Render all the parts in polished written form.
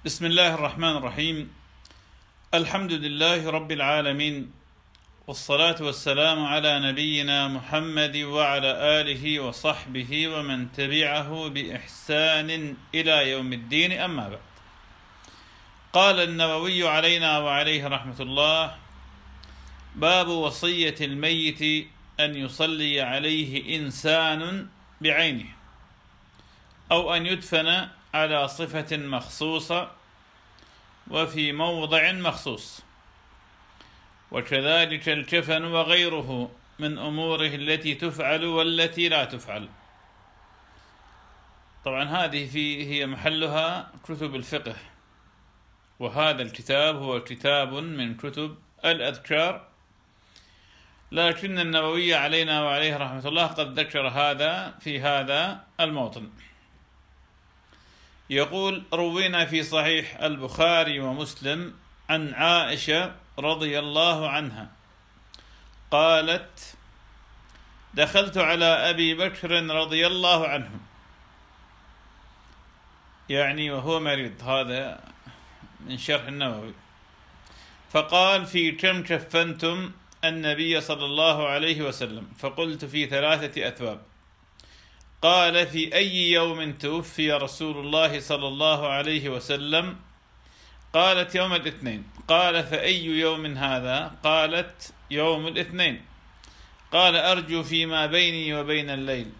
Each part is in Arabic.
بسم الله الرحمن الرحيم. الحمد لله رب العالمين، والصلاة والسلام على نبينا محمد وعلى آله وصحبه ومن تبعه بإحسان إلى يوم الدين، أما بعد. قال النووي علينا وعليه رحمة الله: باب وصية الميت أن يصلي عليه إنسان بعينه، أو أن يدفن على صفة مخصوصة وفي موضع مخصوص، وكذلك الكفن وغيره من أموره التي تفعل والتي لا تفعل. طبعا هذه هي محلها كتب الفقه، وهذا الكتاب هو كتاب من كتب الأذكار، لكن النووي علينا وعليه رحمة الله قد ذكر هذا في هذا الموطن. يقول: روينا في صحيح البخاري ومسلم عن عائشة رضي الله عنها قالت: دخلت على أبي بكر رضي الله عنه، يعني وهو مريض، هذا من شرح النووي، فقال: في كم كفنتم النبي صلى الله عليه وسلم؟ فقلت: في 3 أثواب. قال: في أي يوم توفي رسول الله صلى الله عليه وسلم؟ قالت: يوم الاثنين. قال: فأي يوم هذا؟ قالت: يوم الاثنين. قال: أرجو فيما بيني وبين الليل.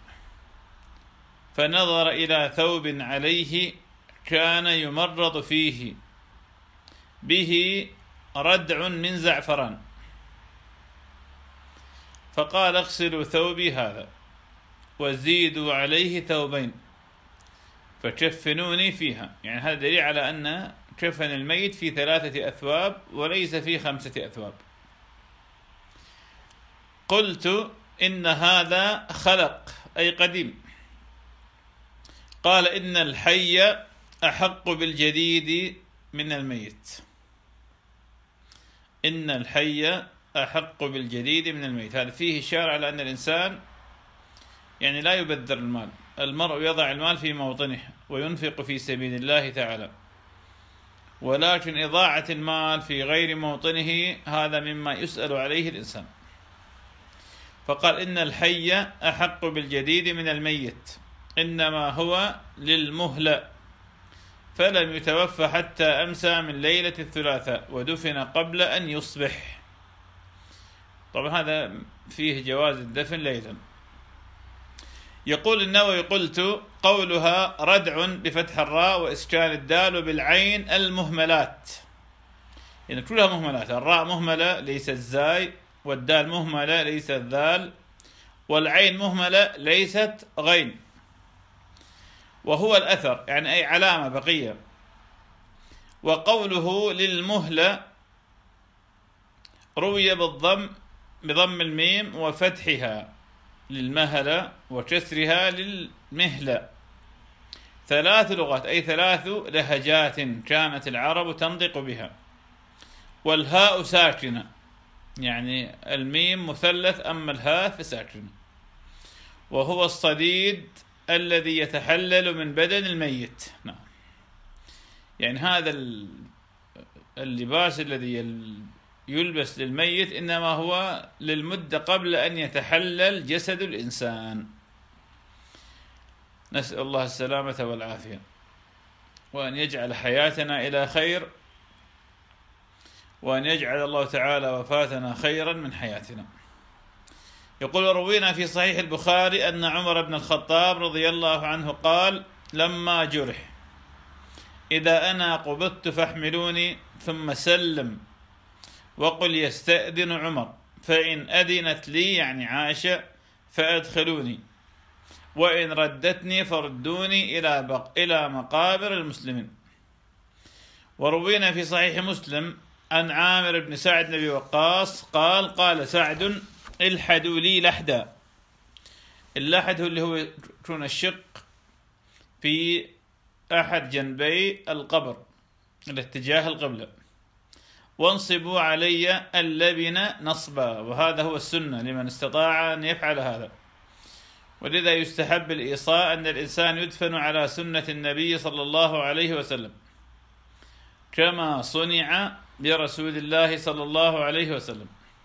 فنظر إلى ثوب عليه كان يمرض فيه به ردع من زعفران، فقال: اغسلوا ثوبي هذا وزيدوا عليه 2 فكفنوني فيها. يعني هذا دليل على أن كفن الميت في 3 أثواب وليس في 5 أثواب. قلت: إن هذا خلق، أي قديم. قال: إن الحي أحق بالجديد من الميت. إن الحي أحق بالجديد من الميت. هذا فيه إشارة على أن الإنسان يعني لا يبذر المال. المرء يضع المال في موطنه وينفق في سبيل الله تعالى، ولكن إضاعة المال في غير موطنه هذا مما يسأل عليه الإنسان. فقال: إن الحي أحق بالجديد من الميت، إنما هو للمهلة، فلم يتوفى حتى أمسى من ليلة الثلاثاء ودفن قبل أن يصبح. طبعا هذا فيه جواز الدفن ليلا. يقول النووي: قلت: قولها ردع بفتح الراء وإسكان الدال وبالعين المهملات، يعني كلها مهملات. الراء مهملة ليس الزاي، والدال مهملة ليس الذال، والعين مهملة ليست غين. وهو الأثر، يعني أي علامة بقية. وقوله للمهلة روي بضم الميم وفتحها للمهلة وكسرها للمهلة. 3 لغات، أي 3 لهجات كانت العرب تنطق بها. والهاء ساكنة، يعني الميم مثلث أما الهاء فساكنة. وهو الصديد الذي يتحلل من بدن الميت. نعم، يعني هذا اللباس الذي يلبس للميت إنما هو للمدة قبل أن يتحلل جسد الإنسان. نسأل الله السلامة والعافية، وأن يجعل حياتنا إلى خير، وأن يجعل الله تعالى وفاتنا خيرا من حياتنا. يقول: روينا في صحيح البخاري أن عمر بن الخطاب رضي الله عنه قال: لما جرح: إذا أنا قبضت فاحملوني، ثم سلم وقل يستأذن عمر، فإن أذنت لي، يعني عائشة، فأدخلوني، وإن ردتني فردوني إلى مقابر المسلمين. وروينا في صحيح مسلم عن عامر بن سعد بن أبي وقاص قال: قال سعد: الحدوا لي لحدا. اللحد اللي هو يكون الشق في أحد جنبي القبر الاتجاه القبلة، وانصبوا علي اللبن نصبا. وهذا هو السنة لمن استطاع أن يفعل هذا. ولذا يستحب الإيصاء أن الإنسان يدفن على سنة النبي صلى الله عليه وسلم. كما صنع برسول الله صلى الله عليه وسلم.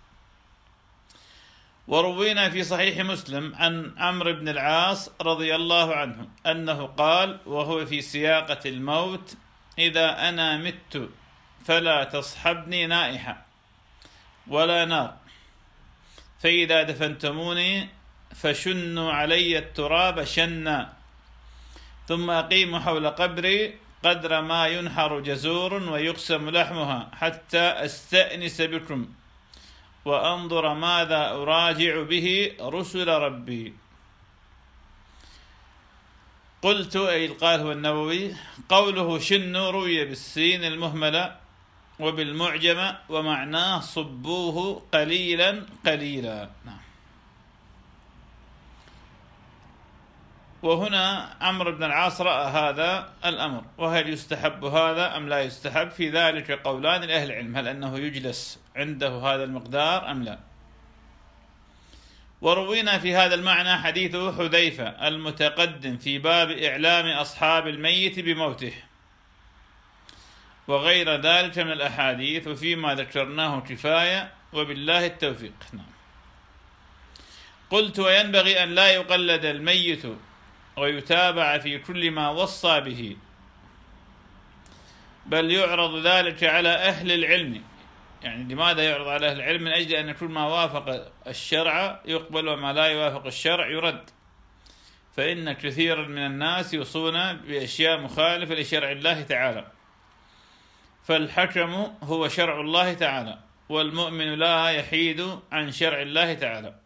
وروينا في صحيح مسلم عن عمرو بن العاص رضي الله عنه أنه قال وهو في سياقة الموت: إذا أنا مت فلا تصحبني نائحة ولا نار، فإذا دفنتموني فشنوا علي التراب شنا، ثم أقيموا حول قبري قدر ما ينحر جزور ويقسم لحمها حتى أستأنس بكم وأنظر ماذا أراجع به رسل ربي. قلت، أي قال هو النووي، قوله شن روي بالسين المهملة وبالمعجمة ومعناه صبوه قليلا قليلا. وهنا عمرو بن العاص رأى هذا الأمر، وهل يستحب هذا أم لا يستحب؟ في ذلك قولان لأهل العلم، هل أنه يجلس عنده هذا المقدار أم لا. وروينا في هذا المعنى حديث حذيفة المتقدم في باب إعلام أصحاب الميت بموته وغير ذلك من الأحاديث، وفيما ذكرناه كفاية وبالله التوفيق. قلت: وينبغي أن لا يقلد الميت ويتابع في كل ما وصى به، بل يعرض ذلك على أهل العلم. يعني لماذا يعرض على أهل العلم؟ من أجل أن كل ما وافق الشرع يقبل وما لا يوافق الشرع يرد، فإن كثيرا من الناس يوصون بأشياء مخالفة لشرع الله تعالى، فالحكم هو شرع الله تعالى، والمؤمن لا يحيد عن شرع الله تعالى.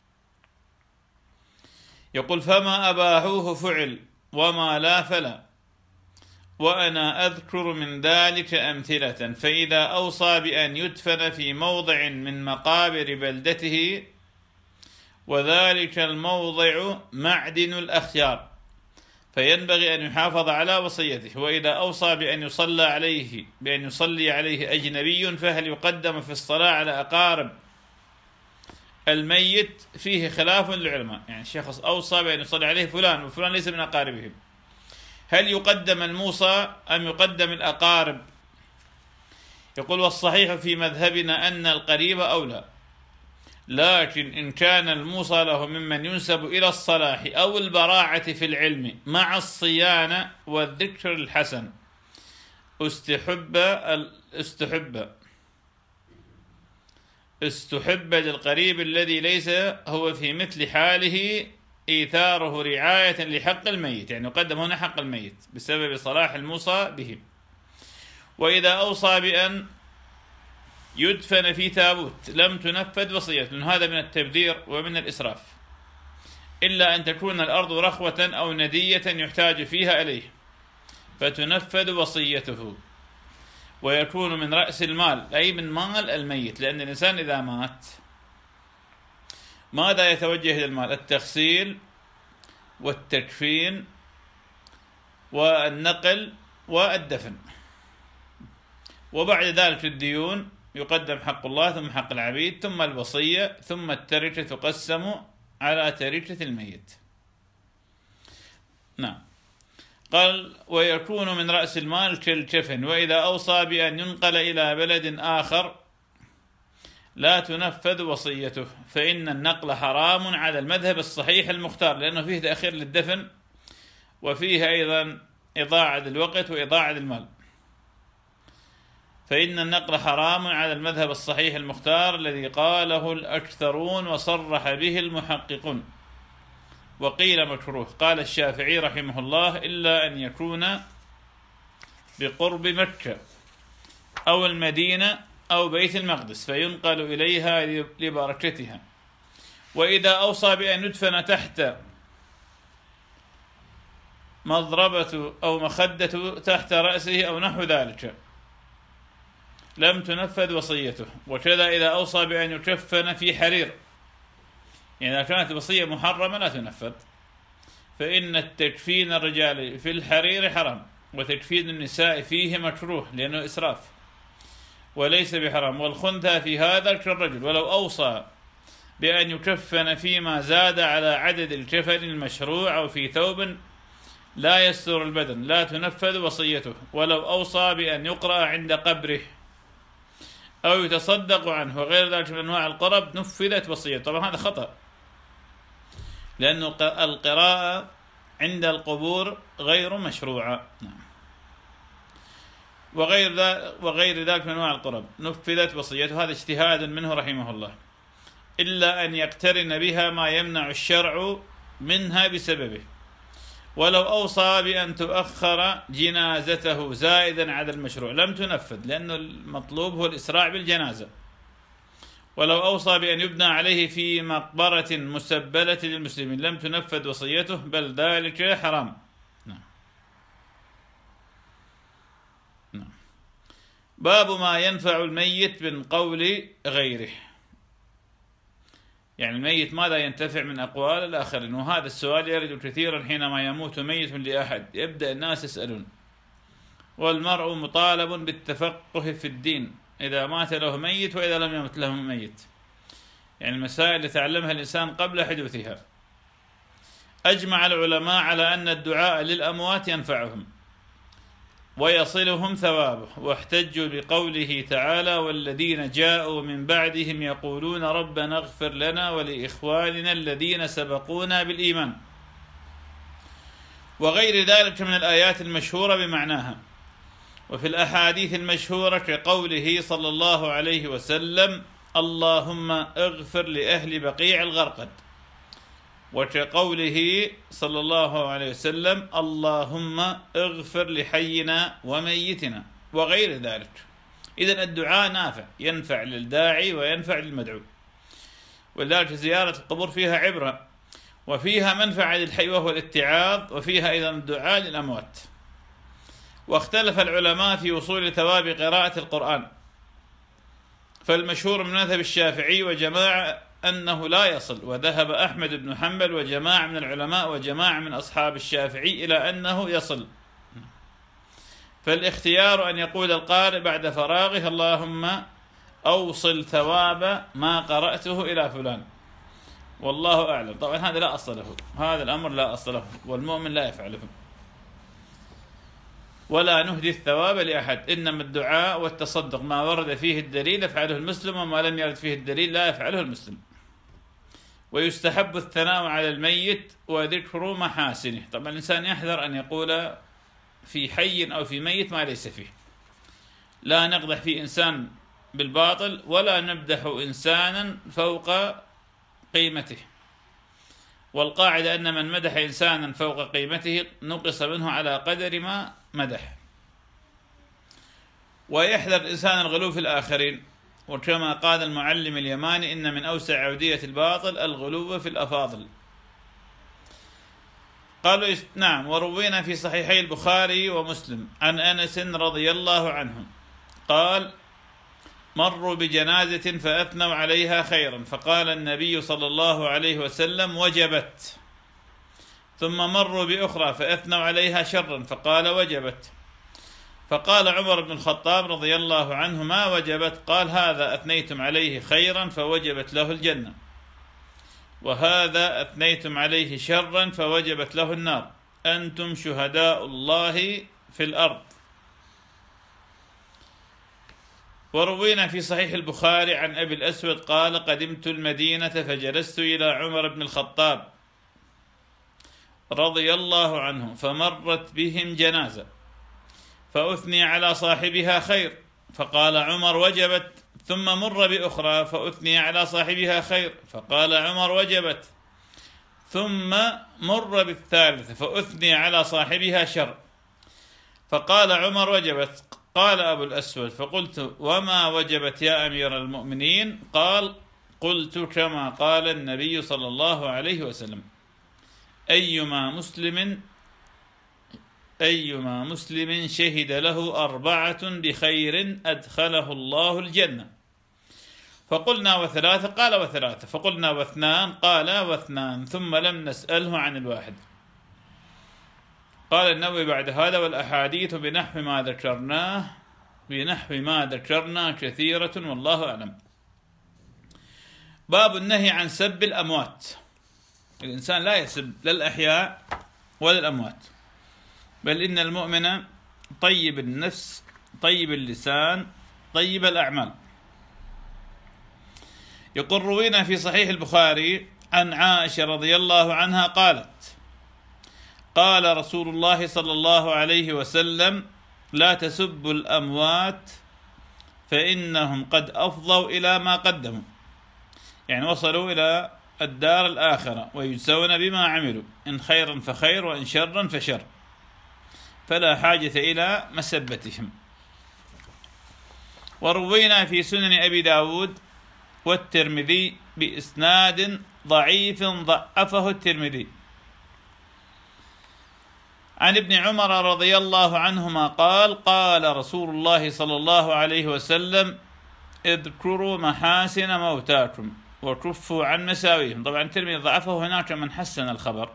يقول: فما أباحوه فعل وما لا فلا، وأنا أذكر من ذلك أمثلة. فإذا أوصى بأن يدفن في موضع من مقابر بلدته وذلك الموضع معدن الأخيار فينبغي أن يحافظ على وصيته. وإذا أوصى بأن يصلي عليه أجنبي فهل يقدم في الصلاة على أقارب الميت؟ فيه خلاف للعلماء. يعني الشخص أوصى بأن يصلي عليه فلان وفلان ليس من أقاربهم، هل يقدم الموصى أم يقدم الأقارب؟ يقول: والصحيح في مذهبنا أن القريب أولى، لكن إن كان الموصى له ممن ينسب إلى الصلاح أو البراعة في العلم مع الصيانة والذكر الحسن استحب للقريب الذي ليس هو في مثل حاله إيثاره رعاية لحق الميت، يعني يقدم هنا حق الميت بسبب صلاح الموصى به. وإذا أوصى بأن يدفن في تابوت لم تنفذ وصيته، لأن هذا من التبذير ومن الإسراف، إلا أن تكون الأرض رخوة أو ندية يحتاج فيها إليه فتنفذ وصيته، ويكون من رأس المال أي من مال الميت، لأن الإنسان إذا مات ماذا يتوجه إلى المال؟ التغسيل والتكفين والنقل والدفن، وبعد ذلك الديون يقدم حق الله ثم حق العبيد ثم الوصية ثم التركة تقسم على تركة الميت. نعم. قال: ويكون من رأس المال كالكفن. وإذا أوصى بأن ينقل إلى بلد آخر لا تنفذ وصيته، فإن النقل حرام على المذهب الصحيح المختار، لأنه فيه تأخير للدفن وفيه أيضا إضاعة للوقت وإضاعة للمال. فإن النقل حرام على المذهب الصحيح المختار الذي قاله الأكثرون وصرح به المحققون، وقيل مكروه. قال الشافعي رحمه الله: إلا أن يكون بقرب مكة أو المدينة أو بيت المقدس فينقل إليها لبركتها. وإذا أوصى بأن يدفن تحت مضربة أو مخدة تحت رأسه أو نحو ذلك لم تنفذ وصيته. وكذا إذا أوصى بأن يكفن في حرير، يعني إذا كانت الوصية محرمة لا تنفذ، فإن التكفين الرجال في الحرير حرام، وتكفين النساء فيه مكروه لأنه إسراف وليس بحرام. والخنثى في هذا كالرجل، ولو أوصى بأن يكفن فيما زاد على عدد الكفن المشروع أو في ثوب لا يستر البدن لا تنفذ وصيته، ولو أوصى بأن يقرأ عند قبره أو يتصدق عنه وغير ذلك من أنواع القرب نفذت وصيته. طبعا هذا خطأ، لأن القراءة عند القبور غير مشروعة. وغير ذلك من أنواع القرب نفذت وصيته، هذا اجتهاد منه رحمه الله، إلا أن يقترن بها ما يمنع الشرع منها بسببه، ولو أوصى بأن تؤخر جنازته زائدا على المشروع لم تنفذ، لأن المطلوب هو الإسراع بالجنازة. ولو أوصى بأن يبنى عليه في مقبرة مسبلة للمسلمين لم تنفذ وصيته، بل ذلك حرام. نعم. باب ما ينفع الميت من قول غيره، يعني الميت ماذا ينتفع من أقوال الآخرين؟ وهذا السؤال يرد كثيرا حينما يموت ميت لأحد، يبدأ الناس يسألون، والمرء مطالب بالتفقه في الدين إذا مات له ميت وإذا لم يمت له ميت، يعني المسائل يتعلمها الإنسان قبل حدوثها. أجمع العلماء على أن الدعاء للأموات ينفعهم ويصلهم ثوابه، واحتجوا بقوله تعالى: والذين جاءوا من بعدهم يقولون ربنا اغفر لنا ولإخواننا الذين سبقونا بالإيمان، وغير ذلك من الآيات المشهورة بمعناها. وفي الأحاديث المشهورة كقوله صلى الله عليه وسلم: اللهم اغفر لأهل بقيع الغرقد، وكقوله صلى الله عليه وسلم: اللهم اغفر لحينا وميتنا، وغير ذلك. إذن الدعاء نافع، ينفع للداعي وينفع للمدعو، ولذلك زيارة القبور فيها عبرة وفيها منفعة للحي وهو الاتعاظ، وفيها أيضا الدعاء للأموات. واختلف العلماء في وصول ثواب قراءة القرآن، فالمشهور من مذهب الشافعي وجماعة أنه لا يصل، وذهب أحمد بن حنبل وجماعة من العلماء وجماعة من أصحاب الشافعي إلى أنه يصل. فالاختيار أن يقول القارئ بعد فراغه: اللهم أوصل ثواب ما قرأته إلى فلان، والله أعلم. طبعا هذا لا أصل له، هذا الأمر لا أصل له، والمؤمن لا يفعله، ولا نهدي الثواب لأحد. إنما الدعاء والتصدق ما ورد فيه الدليل يفعله المسلم، وما لم يرد فيه الدليل لا يفعله المسلم. ويستحب الثناء على الميت وذكر محاسنه. طبعا الإنسان يحذر أن يقول في حي أو في ميت ما ليس فيه، لا نقدح في إنسان بالباطل، ولا نمدح إنسانا فوق قيمته. والقاعدة أن من مدح إنسانا فوق قيمته نقص منه على قدر ما مدح. ويحذر الإنسان الغلو في الآخرين، وكما قال المعلم اليماني: إن من أوسع عودية الباطل الغلو في الأفاضل. قالوا نعم. وروينا في صحيحي البخاري ومسلم عن أنس رضي الله عنه قال: مروا بجنازة فأثنوا عليها خيرا، فقال النبي صلى الله عليه وسلم: وجبت. ثم مروا بأخرى فأثنوا عليها شرا، فقال: وجبت. فقال عمر بن الخطاب رضي الله عنه: ما وجبت؟ قال: هذا أثنيتم عليه خيرا فوجبت له الجنة، وهذا أثنيتم عليه شرا فوجبت له النار، أنتم شهداء الله في الأرض. وروينا في صحيح البخاري عن أبي الأسود قال: قدمت المدينة فجلست إلى عمر بن الخطاب رضي الله عنه، فمرت بهم جنازة فأثني على صاحبها خير، فقال عمر: وجبت. ثم مر بأخرى فأثني على صاحبها خير، فقال عمر: وجبت. ثم مر بالثالث فأثني على صاحبها شر، فقال عمر: وجبت. قال أبو الأسود: فقلت: وما وجبت يا أمير المؤمنين؟ قال: قلت كما قال النبي صلى الله عليه وسلم: أيما مسلم شهد له 4 بخير أدخله الله الجنة. فقلنا: وثلاثة؟ قال: وثلاثة. فقلنا: واثنان؟ قال: واثنان. ثم لم نسأله عن الواحد. قال النووي بعد هذا: والأحاديث بنحو ما ذكرنا كثيرة والله أعلم. باب النهي عن سب الأموات. الإنسان لا يسب لا الأحياء ولا الأموات، بل إن المؤمن طيب النفس طيب اللسان طيب الأعمال. يقول روينا في صحيح البخاري عن عائشة رضي الله عنها قالت: قال رسول الله صلى الله عليه وسلم: لا تسبوا الأموات فإنهم قد أفضوا إلى ما قدموا، يعني وصلوا إلى الدار الآخرة ويجزون بما عملوا، إن خيرا فخير وإن شرا فشر، فلا حاجة إلى مسبتهم. وروينا في سنن أبي داود والترمذي بإسناد ضعيف ضعفه الترمذي عن ابن عمر رضي الله عنهما قال: قال رسول الله صلى الله عليه وسلم: اذكروا محاسن موتاكم وكفوا عن مساويهم. طبعا الترمذي ضعفه هناك من حسن الخبر.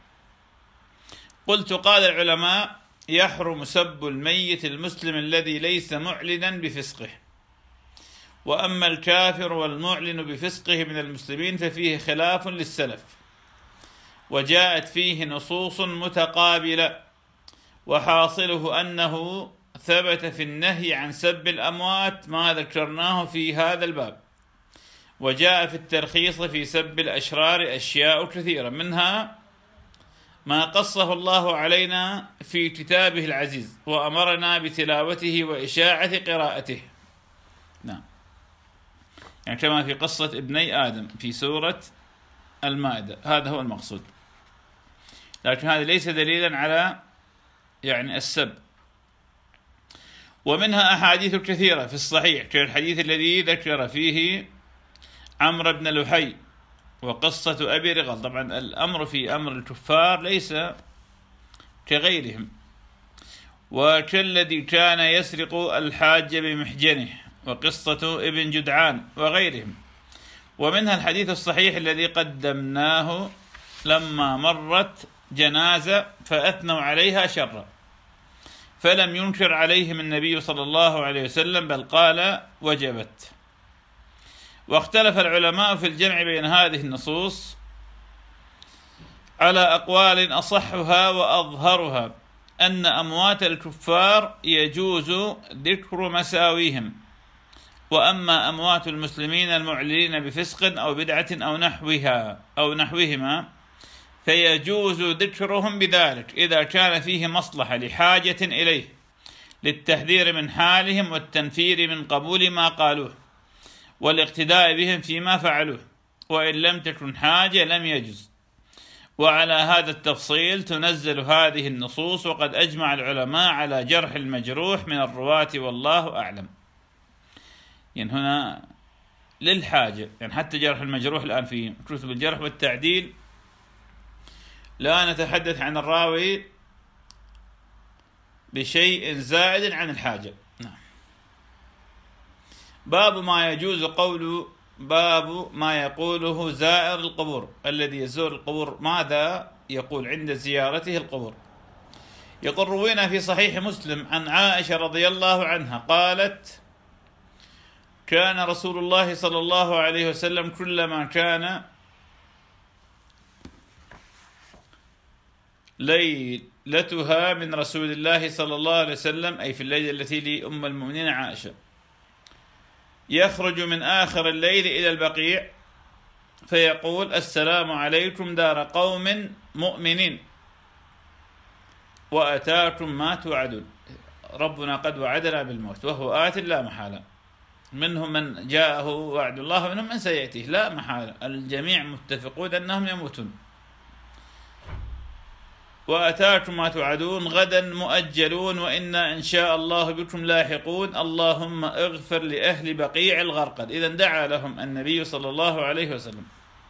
قلت: قال العلماء: يحرم سب الميت المسلم الذي ليس معلنا بفسقه، وأما الكافر والمعلن بفسقه من المسلمين ففيه خلاف للسلف، وجاءت فيه نصوص متقابلة، وحاصله أنه ثبت في النهي عن سب الأموات ما ذكرناه في هذا الباب، وجاء في الترخيص في سب الأشرار أشياء كثيرة، منها ما قصه الله علينا في كتابه العزيز وأمرنا بتلاوته وإشاعة قراءته. نعم، يعني كما في قصة ابني آدم في سورة المائدة، هذا هو المقصود، لكن هذا ليس دليلا على يعني السب. ومنها أحاديث كثيرة في الصحيح كالحديث الذي ذكر فيه عمرو بن لحي وقصة أبي رغل. طبعا الأمر في أمر الكفار ليس كغيرهم، وكالذي كان يسرق الحاج بمحجنه، وقصة ابن جدعان وغيرهم. ومنها الحديث الصحيح الذي قدمناه لما مرت جنازة فأثنوا عليها شرا، فلم ينكر عليهم النبي صلى الله عليه وسلم، بل قال: وجبت. واختلف العلماء في الجمع بين هذه النصوص على أقوال، أصحها وأظهرها أن أموات الكفار يجوز ذكر مساويهم، وأما أموات المسلمين المعلنين بفسق أو بدعة أو نحوهما فيجوز ذكرهم بذلك إذا كان فيه مصلحة لحاجة إليه، للتحذير من حالهم والتنفير من قبول ما قالوه والاقتداء بهم فيما فعلوه، وإن لم تكن حاجة لم يجوز. وعلى هذا التفصيل تنزل هذه النصوص، وقد أجمع العلماء على جرح المجروح من الرواة والله أعلم. يعني هنا للحاجة، يعني حتى جرح المجروح الآن في كتب الجرح والتعديل لا نتحدث عن الراوي بشيء زائد عن الحاجة. نعم. باب ما يقوله زائر القبور، الذي يزور القبور ماذا يقول عند زيارته القبور. يقول روينا في صحيح مسلم عن عائشة رضي الله عنها قالت: كان رسول الله صلى الله عليه وسلم كلما كان ليلتها من رسول الله صلى الله عليه وسلم، أي في الليلة التي لأم المؤمنين عائشة، يخرج من آخر الليل إلى البقيع فيقول: السلام عليكم دار قوم مؤمنين وأتاكم ما توعدون. ربنا قد وعدنا بالموت وهو آت لا محالة، منهم من جاءه وعد الله ومنهم من سيأتيه لا محالة، الجميع متفقون أنهم يموتون. وأتاكم ما توعدون غدا مؤجلون وإنا إن شاء الله بكم لاحقون، اللهم اغفر لأهل بقيع الغرقد. إذا دعا لهم النبي صلى الله عليه وسلم.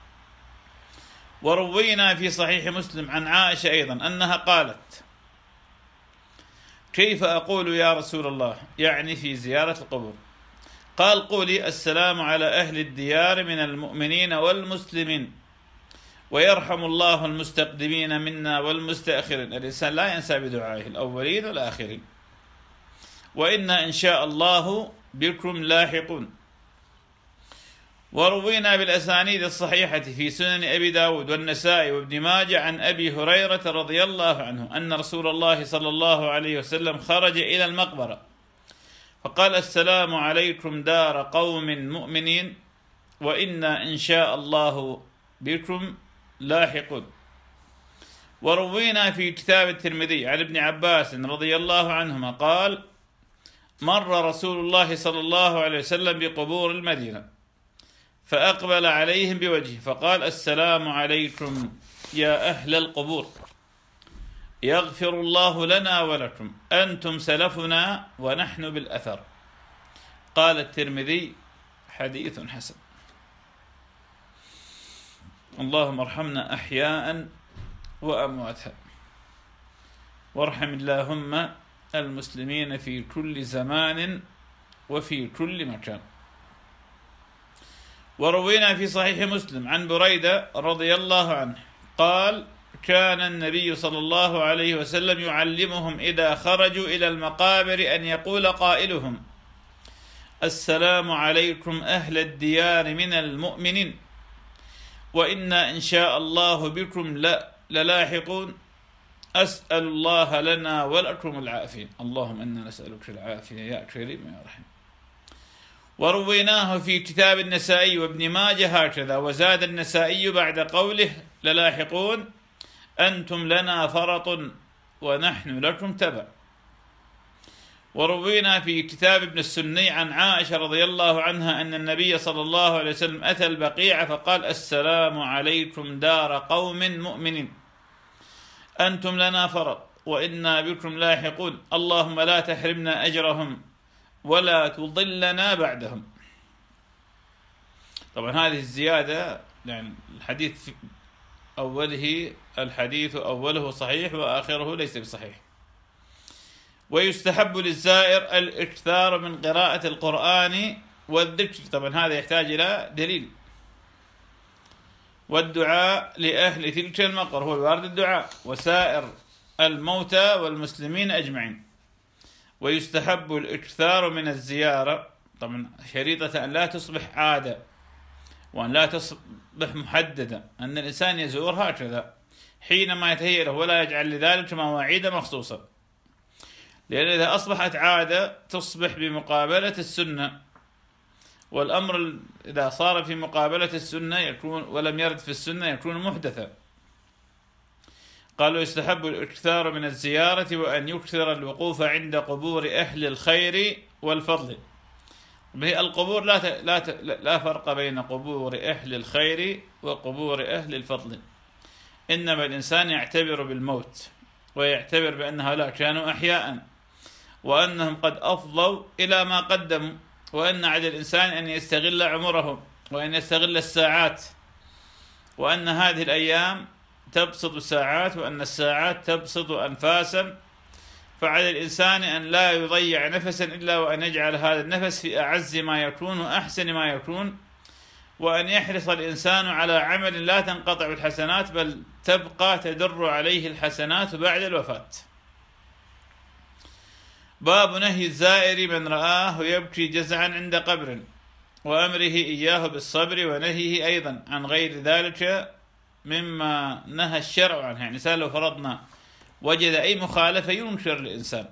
وروينا في صحيح مسلم عن عائشة أيضا أنها قالت: كيف أقول يا رسول الله، يعني في زيارة القبور؟ قال: قولي: السلام على أهل الديار من المؤمنين والمسلمين، ويرحم الله المستقدمين منا والمستأخرين. الإنسان لا ينسى بدعائه الأولين والآخرين، وإنا إن شاء الله بكم لاحقون. وروينا بالأسانيد الصحيحة في سنن أبي داود والنسائي وابن ماجه عن أبي هريرة رضي الله عنه أن رسول الله صلى الله عليه وسلم خرج إلى المقبرة فقال: السلام عليكم دار قوم مؤمنين وإنا إن شاء الله بكم لاحقون. وروينا في كتاب الترمذي عن ابن عباس رضي الله عنهما قال: مر رسول الله صلى الله عليه وسلم بقبور المدينة فأقبل عليهم بوجهه فقال: السلام عليكم يا أهل القبور، يغفر الله لنا ولكم، أنتم سلفنا ونحن بالأثر. قال الترمذي: حديث حسن. اللهم ارحمنا أحياء وأمواتا، وارحم اللهم المسلمين في كل زمان وفي كل مكان. وروينا في صحيح مسلم عن بريدة رضي الله عنه قال: كان النبي صلى الله عليه وسلم يعلمهم إذا خرجوا إلى المقابر أن يقول قائلهم: السلام عليكم أهل الديار من المؤمنين وإنا إن شاء الله بكم للاحقون، أسأل الله لنا ولكم العافية. اللهم إنا نسألك العافية يا كريم يا رحيم. ورويناه في كتاب النسائي وابن ماجه هكذا، وزاد النسائي بعد قوله للاحقون: أنتم لنا فرط ونحن لكم تبع. وروينا في كتاب ابن السني عن عائشة رضي الله عنها أن النبي صلى الله عليه وسلم أتى البقيع فقال: السلام عليكم دار قوم مؤمنين، أنتم لنا فرط وإنا بكم لاحقون، اللهم لا تحرمنا أجرهم ولا تضلنا بعدهم. طبعا هذه الزيادة يعني الحديث أوله صحيح وآخره ليس بصحيح. ويستحب للزائر الإكثار من قراءة القرآن والذكر، طبعا هذا يحتاج إلى دليل، والدعاء لأهل تلك المقبرة، هو الوارد الدعاء وسائر الموتى والمسلمين أجمعين. ويستحب الإكثار من الزيارة، طبعا شريطة أن لا تصبح عادة وأن لا تصبح محددة، أن الإنسان يزور هكذا حينما يتهيأ له، ولا يجعل لذلك مواعيد مخصوصة، لأن إذا أصبحت عادة تصبح بمقابلة السنة، والأمر إذا صار في مقابلة السنة يكون ولم يرد في السنة يكون محدثا. قالوا يستحب الإكثار من الزيارة وأن يكثر الوقوف عند قبور أهل الخير والفضل. القبور لا فرق بين قبور أهل الخير وقبور أهل الفضل، إنما الإنسان يعتبر بالموت ويعتبر بأن هؤلاء كانوا أحياء وأنهم قد أفضوا إلى ما قدموا، وأن على الإنسان أن يستغل عمره وأن يستغل الساعات، وأن هذه الأيام تبسط ساعات وأن الساعات تبسط أنفاسا، فعلى الإنسان أن لا يضيع نفسا إلا وأن يجعل هذا النفس في أعز ما يكون وأحسن ما يكون، وأن يحرص الإنسان على عمل لا تنقطع الحسنات بل تبقى تدر عليه الحسنات بعد الوفاة. باب نهي الزائر من رآه يبكي جزعا عند قبر، وأمره إياه بالصبر، ونهيه أيضا عن غير ذلك مما نهى الشرع عنه. يعني لو فرضنا وجد أي مخالفة ينكر الإنسان،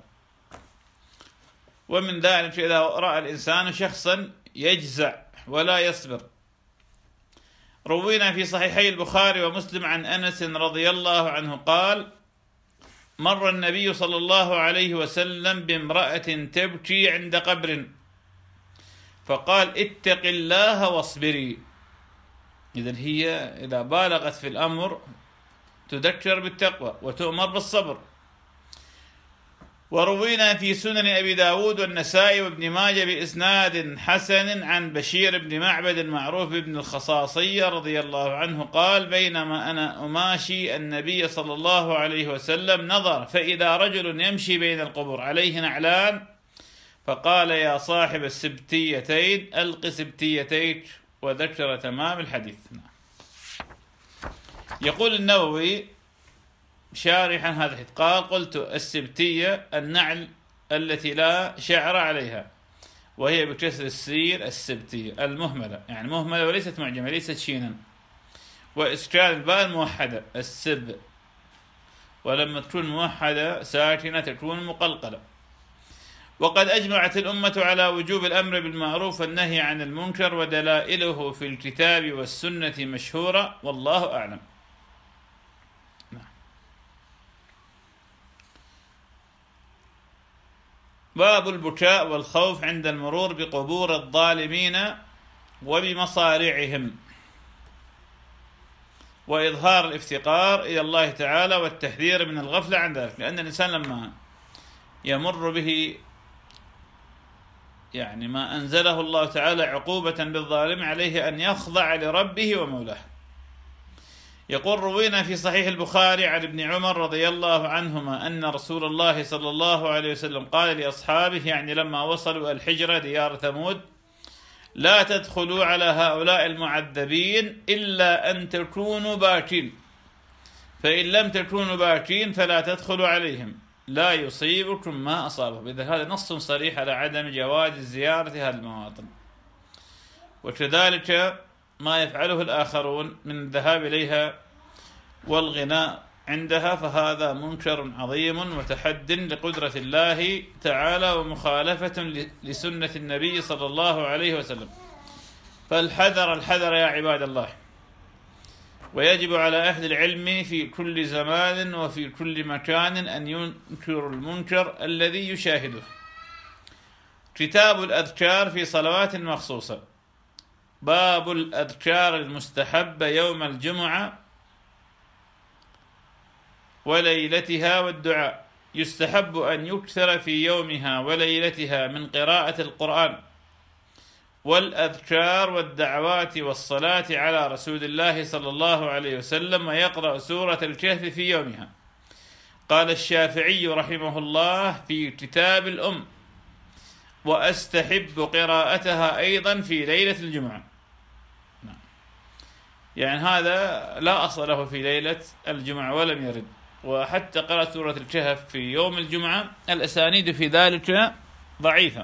ومن ذلك إذا رأى الإنسان شخصا يجزع ولا يصبر. روينا في صحيحي البخاري ومسلم عن أنس رضي الله عنه قال: مر النبي صلى الله عليه وسلم بامرأة تبكي عند قبر فقال: اتق الله واصبري. إذن هي إذا بالغت في الأمر تذكر بالتقوى وتؤمر بالصبر. وروينا في سنن أبي داود والنسائي وابن ماجه بإسناد حسن عن بشير بن معبد المعروف بابن الخصاصية رضي الله عنه قال: بينما أنا أماشي النبي صلى الله عليه وسلم نظر فإذا رجل يمشي بين القبور عليه نعلان، فقال: يا صاحب السبتيتين ألق سبتيتيك، وذكر تمام الحديث. يقول النووي شارحا هذا الحديث قال: قلت: السبتية النعل التي لا شعر عليها، وهي بكسر السين السبتية المهملة، يعني مهملة وليست معجمة، ليست شينا، وإسكان الباء الموحدة السب، ولما تكون موحدة ساكنة تكون مقلقلة. وقد أجمعت الأمة على وجوب الأمر بالمعروف والنهي عن المنكر، ودلائله في الكتاب والسنة مشهورة، والله أعلم. باب البكاء والخوف عند المرور بقبور الظالمين وبمصارعهم، وإظهار الافتقار إلى الله تعالى والتحذير من الغفلة عن ذلك، لأن الإنسان لما يمر به يعني ما أنزله الله تعالى عقوبة بالظالم عليه أن يخضع لربه ومولاه. يقول روينا في صحيح البخاري عن ابن عمر رضي الله عنهما أن رسول الله صلى الله عليه وسلم قال لأصحابه، يعني لما وصلوا الحجرة ديار ثمود: لا تدخلوا على هؤلاء المعذبين إلا أن تكونوا باكين، فإن لم تكونوا باكين فلا تدخلوا عليهم، لا يصيبكم ما أصابهم. إذا هذا نص صريح على عدم جواز زيارة هذه المواطن، وكذلك ما يفعله الآخرون من الذهاب إليها والغناء عندها، فهذا منكر عظيم وتحد لقدرة الله تعالى ومخالفة لسنة النبي صلى الله عليه وسلم. فالحذر الحذر يا عباد الله. ويجب على أهل العلم في كل زمان وفي كل مكان أن ينكروا المنكر الذي يشاهده. كتاب الأذكار في صلوات مخصوصة. باب الأذكار المستحبة يوم الجمعة وليلتها والدعاء. يستحب أن يكثر في يومها وليلتها من قراءة القرآن والأذكار والدعوات والصلاة على رسول الله صلى الله عليه وسلم، ويقرأ سورة الكهف في يومها. قال الشافعي رحمه الله في كتاب الأم: وأستحب قراءتها أيضا في ليلة الجمعة. يعني هذا لا أصل له في ليلة الجمعة ولم يرد. وحتى قراءة سورة الكهف في يوم الجمعة الأسانيد في ذلك ضعيفة.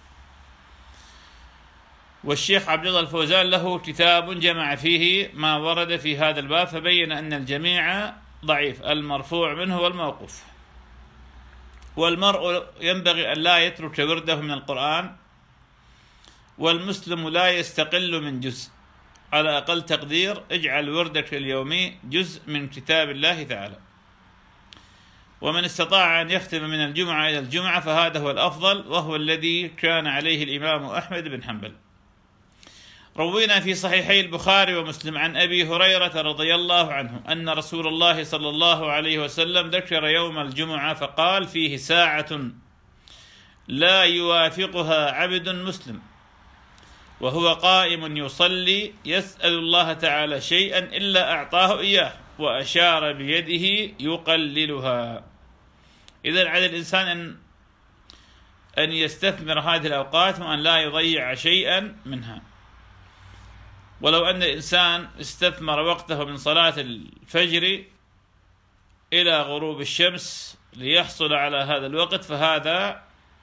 والشيخ عبد الله الفوزان له كتاب جمع فيه ما ورد في هذا الباب، فبين أن الجميع ضعيف، المرفوع منه والموقوف. والمرء ينبغي أن لا يترك ورده من القرآن، والمسلم لا يستقل من جزء. على أقل تقدير اجعل وردك اليومي جزء من كتاب الله تعالى. ومن استطاع أن يختم من الجمعة إلى الجمعة فهذا هو الأفضل، وهو الذي كان عليه الإمام أحمد بن حنبل. روينا في صحيحي البخاري ومسلم عن أبي هريرة رضي الله عنه أن رسول الله صلى الله عليه وسلم ذكر يوم الجمعة فقال: فيه ساعة لا يوافقها عبد مسلم وهو قائم يصلي يسأل الله تعالى شيئا إلا أعطاه إياه، وأشار بيده يقللها. إذن على الإنسان أن يستثمر هذه الأوقات وأن لا يضيع شيئا منها. ولو أن الإنسان استثمر وقته من صلاة الفجر إلى غروب الشمس ليحصل على هذا الوقت فهذا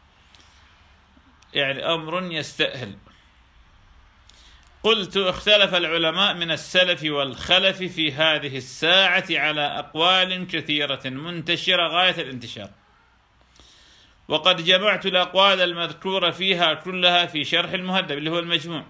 يعني أمر يستأهل. قلت: اختلف العلماء من السلف والخلف في هذه الساعة على أقوال كثيرة منتشرة غاية الانتشار، وقد جمعت الأقوال المذكورة فيها كلها في شرح المهذب اللي هو المجموع،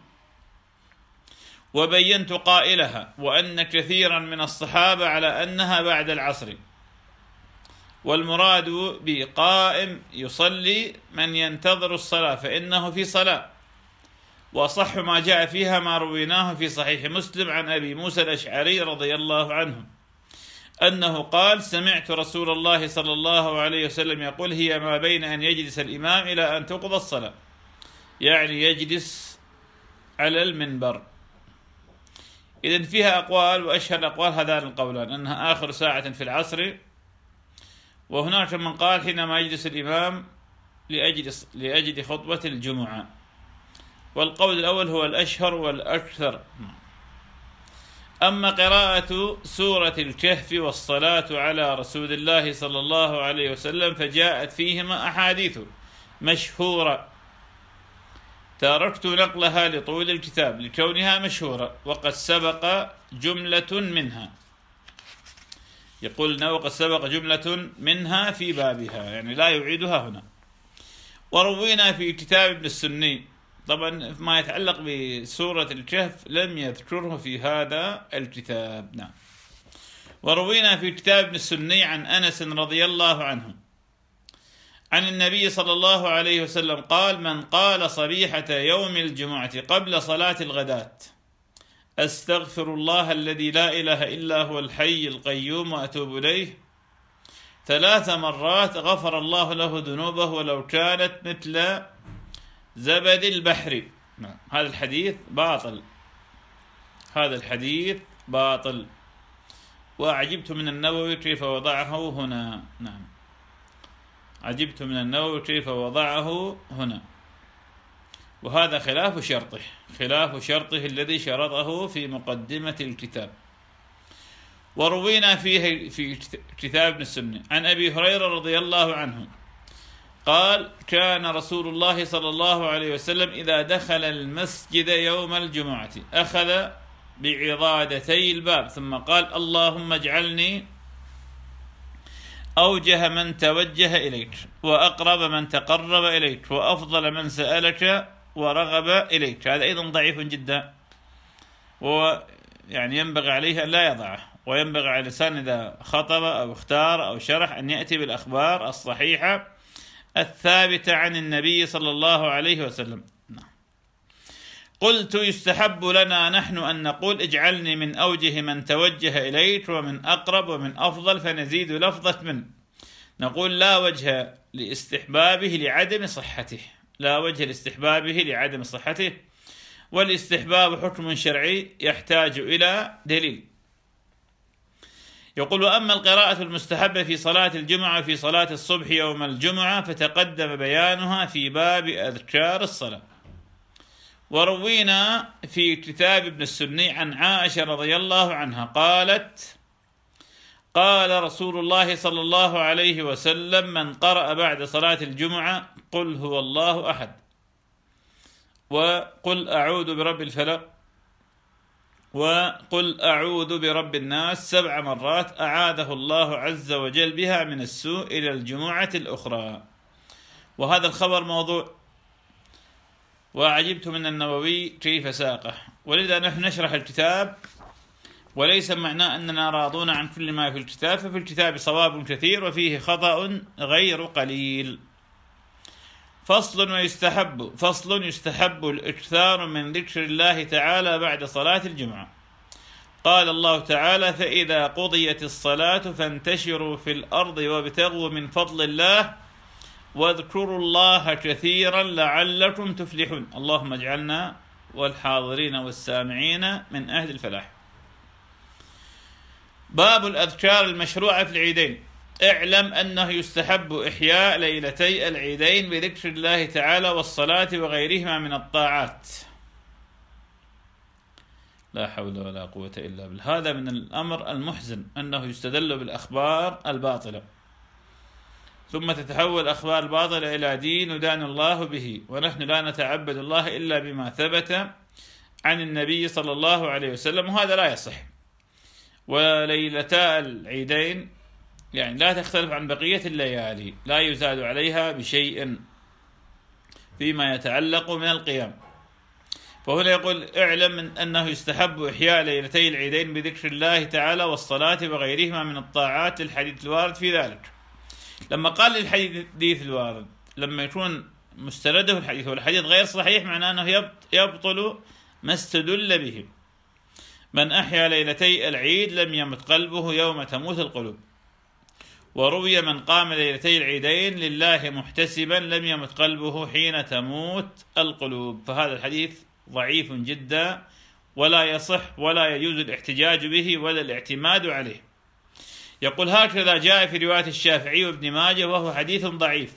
وبينت قائلها وأن كثيرا من الصحابة على أنها بعد العصر، والمراد بقائم يصلي من ينتظر الصلاة فإنه في صلاة. وصح ما جاء فيها ما رويناه في صحيح مسلم عن أبي موسى الأشعري رضي الله عنه أنه قال: سمعت رسول الله صلى الله عليه وسلم يقول: هي ما بين أن يجلس الإمام إلى أن تقضى الصلاة، يعني يجلس على المنبر. إذن فيها أقوال، وأشهر الأقوال هذان القولان أنها آخر ساعة في العصر، وهناك من قال حينما يجلس الإمام لأجل خطبة الجمعة. والقول الأول هو الأشهر والأكثر. أما قراءة سورة الكهف والصلاة على رسول الله صلى الله عليه وسلم فجاءت فيهما أحاديث مشهورة تركت نقلها لطول الكتاب لكونها مشهورة وقد سبق جملة منها. يقول وقد سبق جملة منها في بابها، يعني لا يعيدها هنا. وروينا في كتاب ابن السني، طبعا ما يتعلق بسورة الكهف لم يذكره في هذا الكتاب. نعم. وروينا في كتاب ابن السني عن أنس رضي الله عنه عن النبي صلى الله عليه وسلم قال: من قال صبيحة يوم الجمعة قبل صلاة الغداة: أستغفر الله الذي لا إله إلا هو الحي القيوم وأتوب إليه 3 مرات غفر الله له ذنوبه ولو كانت مثل زبد البحر. هذا الحديث باطل، هذا الحديث باطل. وعجبت من النووي كيف وضعه هنا. نعم، عجبت من النووي كيف وضعه هنا، وهذا خلاف شرطه الذي شرطه في مقدمة الكتاب. وروينا فيه في كتاب ابن السني عن أبي هريرة رضي الله عنه قال: كان رسول الله صلى الله عليه وسلم إذا دخل المسجد يوم الجمعة أخذ بعضادتي الباب ثم قال: اللهم اجعلني أوجه من توجه إليك، وأقرب من تقرب إليك، وأفضل من سألك ورغب إليك. هذا أيضا ضعيف جدا، ويعني ينبغي عليه أن لا يضعه، وينبغي على الإنسان إذا خطب أو اختار أو شرح أن يأتي بالأخبار الصحيحة الثابتة عن النبي صلى الله عليه وسلم. قلت: يستحب لنا نحن أن نقول: اجعلني من أوجه من توجه إليك، ومن أقرب، ومن أفضل، فنزيد لفظة من. نقول: لا وجه لاستحبابه لعدم صحته، لا وجه لاستحبابه لعدم صحته، والاستحباب حكم شرعي يحتاج إلى دليل. يقول: وأما القراءة المستحبة في صلاة الجمعة وفي صلاة الصبح يوم الجمعة فتقدم بيانها في باب أذكار الصلاة. وروينا في كتاب ابن السني عن عائشة رضي الله عنها قالت: قال رسول الله صلى الله عليه وسلم: من قرأ بعد صلاة الجمعة قل هو الله أحد، وقل أعوذ برب الفلق، وقل أعوذ برب الناس 7 مرات أعاذه الله عز وجل بها من السوء إلى الجمعة الأخرى. وهذا الخبر موضوع، وعجبت من النووي كيف ساقه، ولذا نحن نشرح الكتاب، وليس معناه أننا راضون عن كل ما في الكتاب، ففي الكتاب صواب كثير وفيه خطأ غير قليل. فصل يستحب الإكثار من ذكر الله تعالى بعد صلاة الجمعة. قال الله تعالى: فإذا قضيت الصلاة فانتشروا في الأرض وابتغوا من فضل الله واذكروا الله كثيرا لعلكم تفلحون. اللهم اجعلنا والحاضرين والسامعين من أهل الفلاح. باب الأذكار المشروعة في العيدين. اعلم أنه يستحب إحياء ليلتي العيدين بذكر الله تعالى والصلاة وغيرهما من الطاعات. لا حول ولا قوة إلا بالله. هذا من الأمر المحزن أنه يستدل بالأخبار الباطلة، ثم تتحول أخبار الباطلة إلى دين يدان الله به، ونحن لا نتعبد الله إلا بما ثبت عن النبي صلى الله عليه وسلم، وهذا لا يصح. وليلتا العيدين يعني لا تختلف عن بقية الليالي، لا يزاد عليها بشيء فيما يتعلق من القيام. فهنا يقول: اعلم من أنه يستحب إحياء ليلتي العيدين بذكر الله تعالى والصلاة وغيرهما من الطاعات، الحديث الوارد في ذلك. لما قال الحديث الوارد، لما يكون مستنده الحديث والحديث غير صحيح، معناه أنه يبطل ما استدل به. من أحيا ليلتي العيد لم يمت قلبه يوم تموت القلوب. وروي: من قام ليلتي العيدين لله محتسبا لم يمت قلبه حين تموت القلوب. فهذا الحديث ضعيف جدا، ولا يصح ولا يجوز الاحتجاج به ولا الاعتماد عليه. يقول: هكذا جاء في رواية الشافعي وابن ماجه، وهو حديث ضعيف،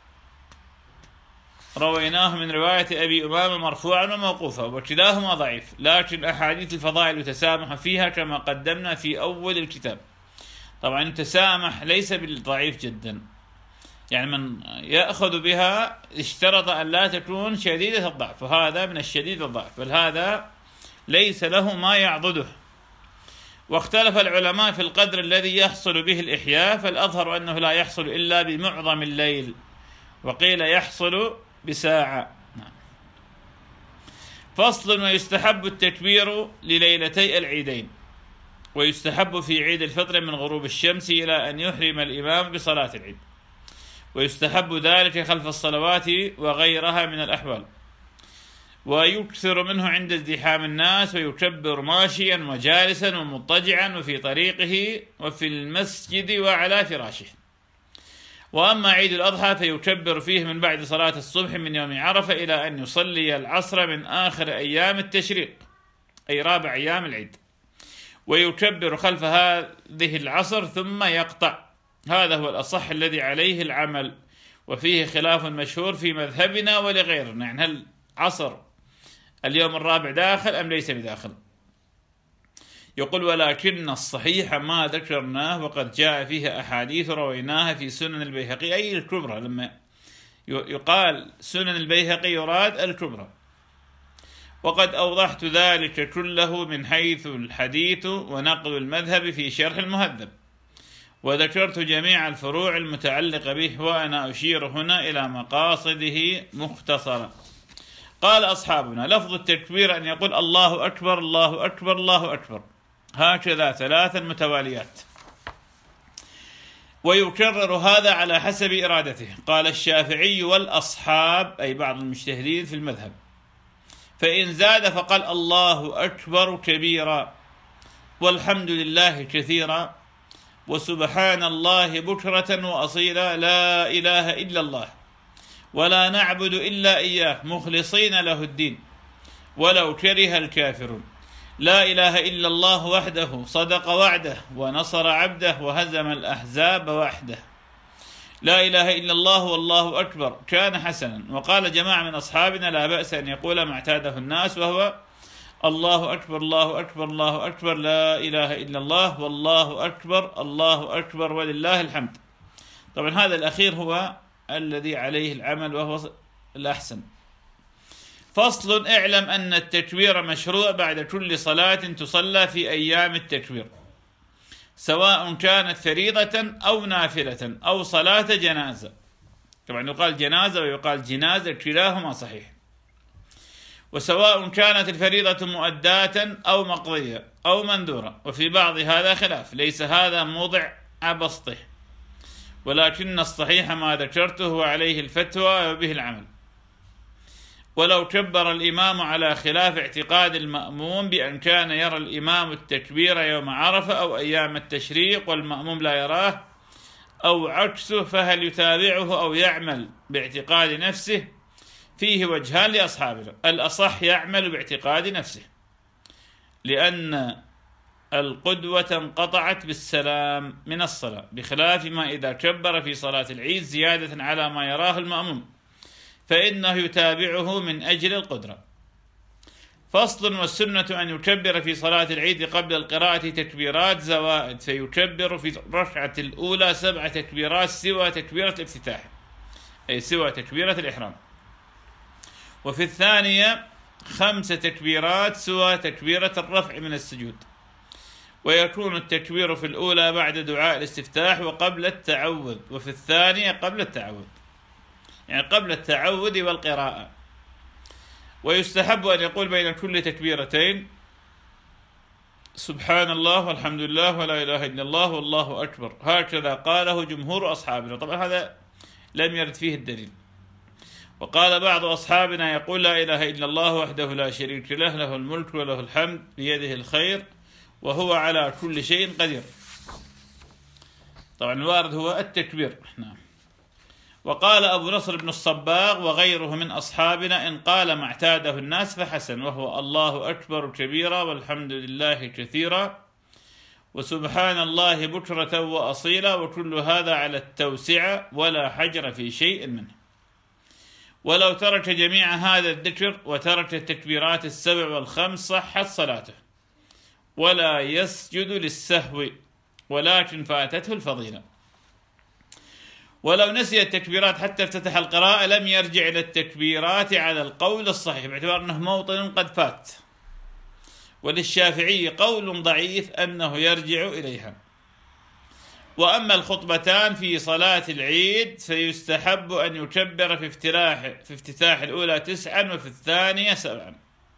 رويناه من رواية أبي أمامة مرفوعا وموقوفا، وكلاهما ضعيف، لكن أحاديث الفضائل تسامح فيها كما قدمنا في أول الكتاب. طبعا التسامح ليس بالضعيف جدا، يعني من يأخذ بها اشترط أن لا تكون شديدة الضعف، وهذا من الشديد الضعف، بل هذا ليس له ما يعضده. واختلف العلماء في القدر الذي يحصل به الإحياء، فالأظهر أنه لا يحصل إلا بمعظم الليل، وقيل يحصل بساعة. فصل: ويستحب التكبير لليلتي العيدين، ويستحب في عيد الفطر من غروب الشمس إلى أن يحرم الإمام بصلاة العيد، ويستحب ذلك خلف الصلوات وغيرها من الأحوال، ويكثر منه عند ازدحام الناس، ويكبر ماشيا وجالسا ومضطجعا وفي طريقه وفي المسجد وعلى فراشه. وأما عيد الأضحى فيكبر فيه من بعد صلاة الصبح من يوم عرفة إلى أن يصلي العصر من آخر أيام التشريق، أي رابع أيام العيد، ويكبر خلف هذه العصر ثم يقطع. هذا هو الأصح الذي عليه العمل، وفيه خلاف مشهور في مذهبنا ولغيرنا، يعني هل عصر اليوم الرابع داخل أم ليس بداخل؟ يقول: ولكن الصحيح ما ذكرناه، وقد جاء فيه أحاديث رويناها في سنن البيهقي، أي الكبرى. لما يقال سنن البيهقي يراد الكبرى، وقد أوضحت ذلك كله من حيث الحديث ونقل المذهب في شرح المهذب، وذكرت جميع الفروع المتعلقة به، وأنا أشير هنا إلى مقاصده مختصرة. قال أصحابنا: لفظ التكبير أن يقول الله أكبر الله أكبر الله أكبر، هكذا 3 متواليات، ويكرر هذا على حسب إرادته. قال الشافعي والأصحاب، أي بعض المجتهدين في المذهب: فإن زاد فقال الله أكبر كبيرا، والحمد لله كثيرا، وسبحان الله بكرة وأصيلا، لا إله إلا الله، ولا نعبد إلا إياه مخلصين له الدين، ولو كره الكافرون، لا إله إلا الله وحده صدق وعده ونصر عبده وهزم الأحزاب وحده، لا إله إلا الله والله أكبر كان حسنا. وقال جماعة من أصحابنا: لا بأس أن يقول ما اعتاده الناس، وهو الله أكبر الله أكبر الله أكبر، لا إله إلا الله والله أكبر الله أكبر ولله الحمد. طبعا هذا الأخير هو الذي عليه العمل وهو الأحسن. فصل: اعلم أن التكبير مشروع بعد كل صلاة تصلى في أيام التكبير، سواء كانت فريضة أو نافلة أو صلاة جنازة. طبعا يقال جنازة ويقال جنازة، كلاهما صحيح. وسواء كانت الفريضة مؤداة أو مقضية أو منذورة، وفي بعض هذا خلاف، ليس هذا موضع بسطه، ولكن الصحيح ما ذكرته وعليه الفتوى وبه العمل. ولو كبر الإمام على خلاف اعتقاد المأموم بأن كان يرى الإمام التكبير يوم عرفة أو أيام التشريق والمأموم لا يراه، أو عكسه، فهل يتابعه أو يعمل باعتقاد نفسه؟ فيه وجهان لأصحابنا. الأصح يعمل باعتقاد نفسه، لأن القدوة انقطعت بالسلام من الصلاة، بخلاف ما إذا كبر في صلاة العيد زيادة على ما يراه المأموم، فإنه يتابعه من أجل القدرة. فصل: والسنة أن يكبر في صلاة العيد قبل القراءة تكبيرات زوائد، فيكبر في الركعة الأولى 7 تكبيرات سوى تكبيرة الافتتاح، أي سوى تكبيرة الإحرام، وفي الثانية 5 تكبيرات سوى تكبيرة الرفع من السجود، ويكون التكبير في الأولى بعد دعاء الاستفتاح وقبل التعوذ، وفي الثانية قبل التعوذ، يعني قبل التعوذ والقراءة. ويستحب أن يقول بين كل تكبيرتين سبحان الله والحمد لله ولا إله إلا الله والله أكبر، هكذا قاله جمهور أصحابنا. طبعا هذا لم يرد فيه الدليل. وقال بعض أصحابنا يقول لا إله إلا الله وحده لا شريك له، له الملك وله الحمد بيده الخير وهو على كل شيء قدير. طبعا الوارد هو التكبير. نعم. وقال أبو نصر بن الصباغ وغيره من أصحابنا: إن قال ما اعتاده الناس فحسن، وهو الله أكبر كبيرا والحمد لله كثيرا وسبحان الله بكرة وأصيلا، وكل هذا على التوسعة ولا حجر في شيء منه. ولو ترك جميع هذا الذكر وترك التكبيرات 7 و5 صحت صلاته، ولا يسجد للسهو، ولكن فاتته الفضيلة. ولو نسي التكبيرات حتى افتتح القراءة لم يرجع إلى التكبيرات على القول الصحيح، باعتبار أنه موطن قد فات. وللشافعي قول ضعيف أنه يرجع إليها. وأما الخطبتان في صلاة العيد فيستحب أن يكبر في افتتاح الأولى 9 وفي الثانية 7.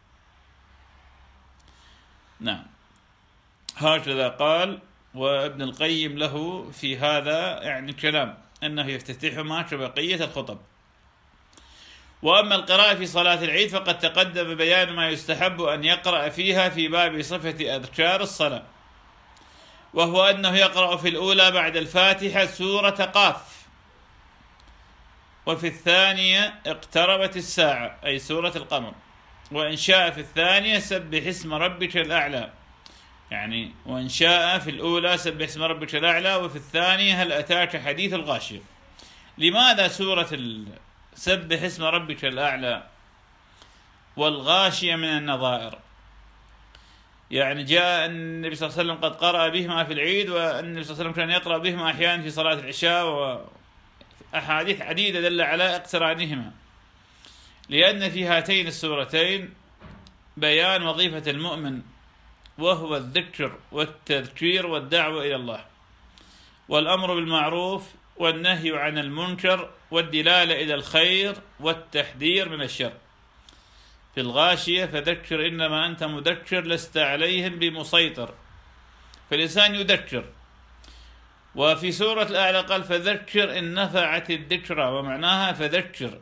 نعم، هكذا قال. وابن القيم له في هذا يعني كلام أنه يفتتحهما كبقية الخطب. وأما القراءة في صلاة العيد فقد تقدم بيان ما يستحب أن يقرأ فيها في باب صفة أذكار الصلاة، وهو أنه يقرأ في الأولى بعد الفاتحة سورة قاف، وفي الثانية اقتربت الساعة أي سورة القمر، وإن شاء في الثانية سبح اسم ربك الأعلى، يعني وإن شاء في الأولى سبح اسم ربك الأعلى، وفي الثانية هل أتاك حديث الغاشية. لماذا سورة سبح اسم ربك الأعلى والغاشية من النظائر؟ يعني جاء النبي صلى الله عليه وسلم قد قرأ بهما في العيد، والنبي صلى الله عليه وسلم كان يقرأ بهما أحيانا في صلاة العشاء، وأحاديث عديدة دل على اقترانهما، لأن في هاتين السورتين بيان وظيفة المؤمن، وهو الذكر والتذكير والدعوة إلى الله، والأمر بالمعروف والنهي عن المنكر، والدلالة إلى الخير والتحذير من الشر. في الغاشية فذكر إنما أنت مذكر لست عليهم بمسيطر، فالإنسان يذكر. وفي سورة الأعلى قال فذكر إن نفعت الذكرى، ومعناها فذكر،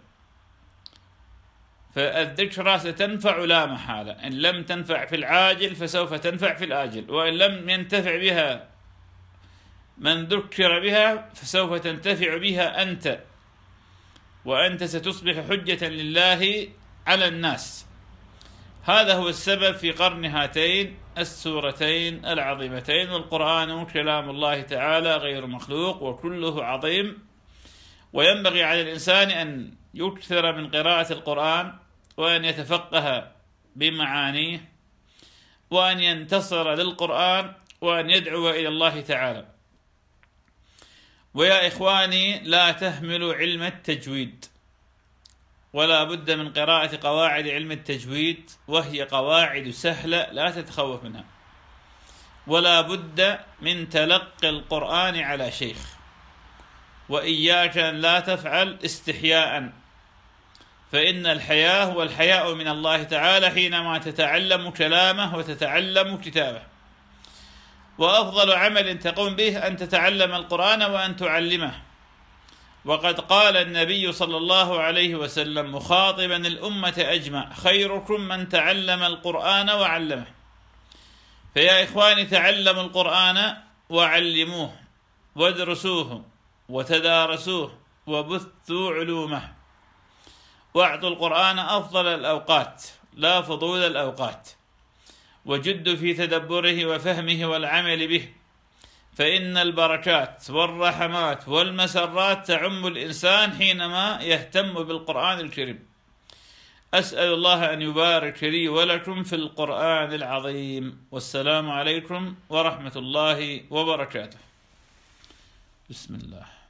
فالذكرى ستنفع لا محالة، إن لم تنفع في العاجل فسوف تنفع في الآجل، وإن لم ينتفع بها من ذكر بها فسوف تنتفع بها أنت، وأنت ستصبح حجة لله على الناس. هذا هو السبب في قرن هاتين السورتين العظيمتين. والقرآن كلام الله تعالى غير مخلوق وكله عظيم، وينبغي على الإنسان أن يكثر من قراءة القرآن، وأن يتفقه بمعانيه، وأن ينتصر للقرآن، وأن يدعو إلى الله تعالى. ويا إخواني لا تهملوا علم التجويد، ولا بد من قراءة قواعد علم التجويد، وهي قواعد سهلة لا تتخوف منها. ولا بد من تلقي القرآن على شيخ، وإياك أن لا تفعل استحياء، فإن الحياء هو الحياء من الله تعالى حينما تتعلم كلامه وتتعلم كتابه. وأفضل عمل تقوم به أن تتعلم القرآن وأن تعلمه. وقد قال النبي صلى الله عليه وسلم مخاطبا الأمة أجمع خيركم من تعلم القرآن وعلمه. فيا إخواني تعلموا القرآن وعلموه، وادرسوه وتدارسوه وبثوا علومه، واعطوا القرآن أفضل الأوقات لا فضول الأوقات، وجدوا في تدبره وفهمه والعمل به، فإن البركات والرحمات والمسرات تعم الإنسان حينما يهتم بالقرآن الكريم. أسأل الله أن يبارك لي ولكم في القرآن العظيم، والسلام عليكم ورحمة الله وبركاته. بسم الله.